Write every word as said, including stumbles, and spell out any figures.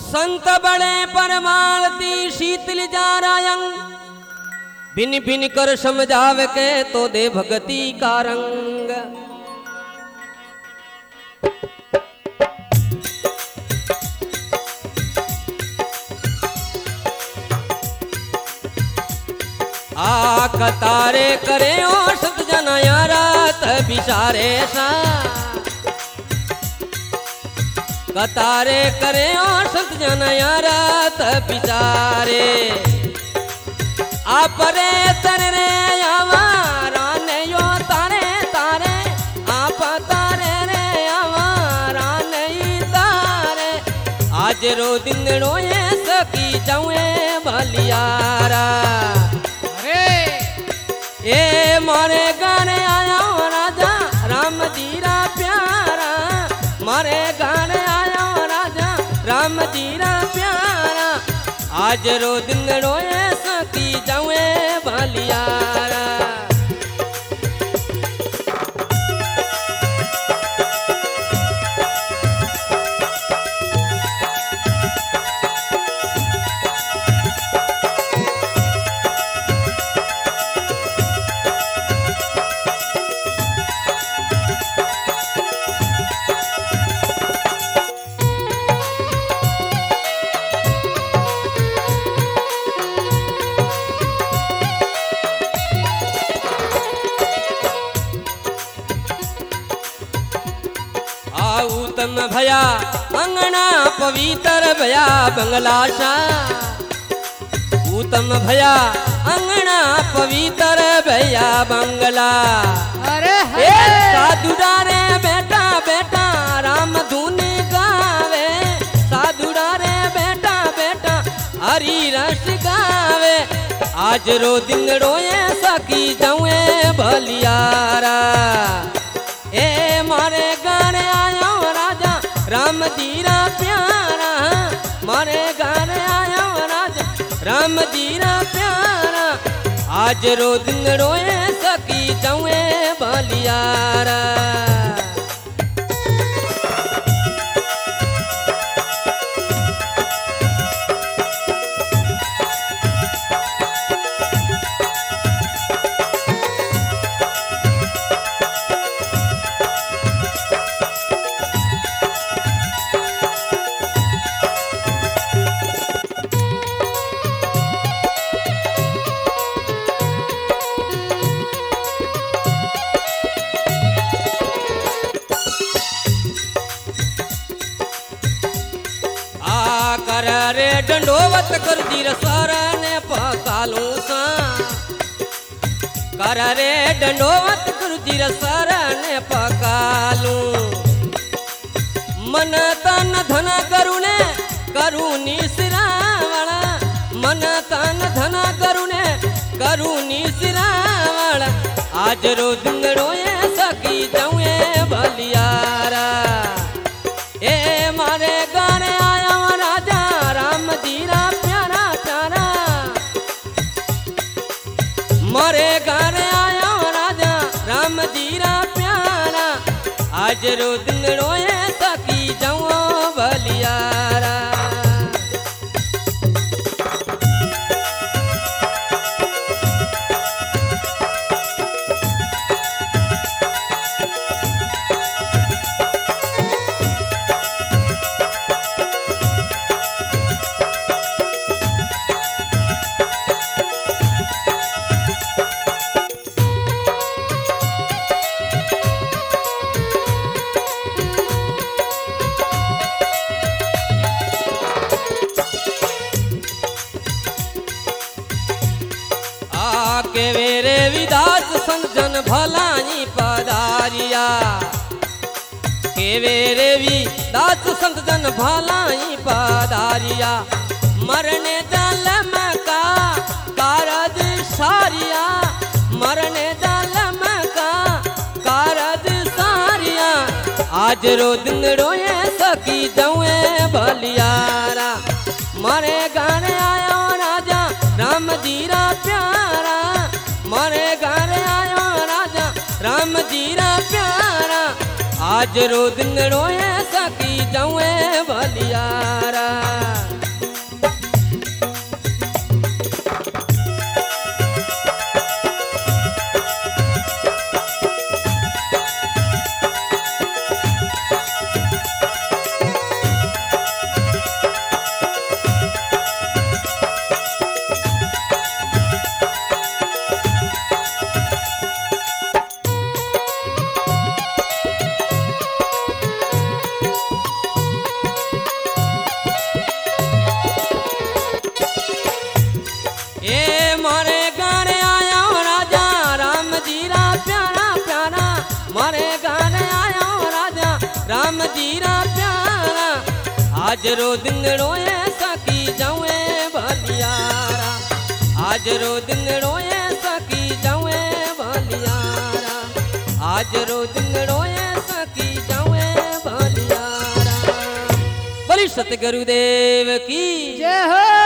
संत बड़े परमाणती शीतल जारायंग बिन बिन कर समझावे के तो दे भगती का रंग। आ कतारे करे ओ सत जना यारात बिचारे सा कतारे करे ओ सत जना यारात बिचारे आपरे तरे आवारा ने यो तारे तारे आप तारे रे आवारा नहीं तारे आज रो दिन रोए सकी जाऊए भलियारा। ए मारे गाने आया राजा राम जीरा प्यारा मारे गाने आया राजा राम जीरा प्यारा आज रो दिन रोए सकी जाऊए भलियारा। उत्तम भया अंगना पवित्र भया बंगला सा उत्तम भया अंगना पवित्र भया बंगला। अरे साधु डारे बेटा बेटा राम धुन गावे साधु डारे बेटा बेटा हरि रस गावे आज रो दिन रोए सकी जाऊए भलियारा। ए मारे गाने आया राजा राम जीरा प्यारा मारे गाने आया राजा राम जीरा प्यारा आज रो दिन रोए सकी जाऊए भलियारा। कर रे डंडोवत कर दीर सारा ने पकालू सा कर रे डंडोवत कर दीर सारा ने पकालू मन तन धन करुणे करुणी सिरावड़ा मन तन धन करुणे करुणी सिरावड़ा आज रो दिन रोए सकी जाऊए भलियारा। ए मारे गाने आया राजा राम जीरा प्यारा प्यारा मारे गाने आया राजा राम जीरा प्यारा आज रो दिन रोए सकी जाऊँ भलियारा। के मेरे विदास संजन भलाई पधारिया के मेरे विदास संजन भलाई पधारिया मरने दल का कारज सारिया मरने दल का कारज सारिया आज रो दिन रोए सकी जाऊए भलियारा। मारे गाने आया राजा राम जीरा प्यारा मारे गाने आया राजा राम जीरा प्यारा आज रो दिन रोए सकी जाऊए बलियारा। राम जीरा प्यारा आज रो दिन रोए सकी जाऊए बलियारा। आज रो दिन रोए सकी जाऊए बलियारा। आज रो दिन रोए सकी जाऊए बलियारा। बोली सतगुरुदेव की जय हो।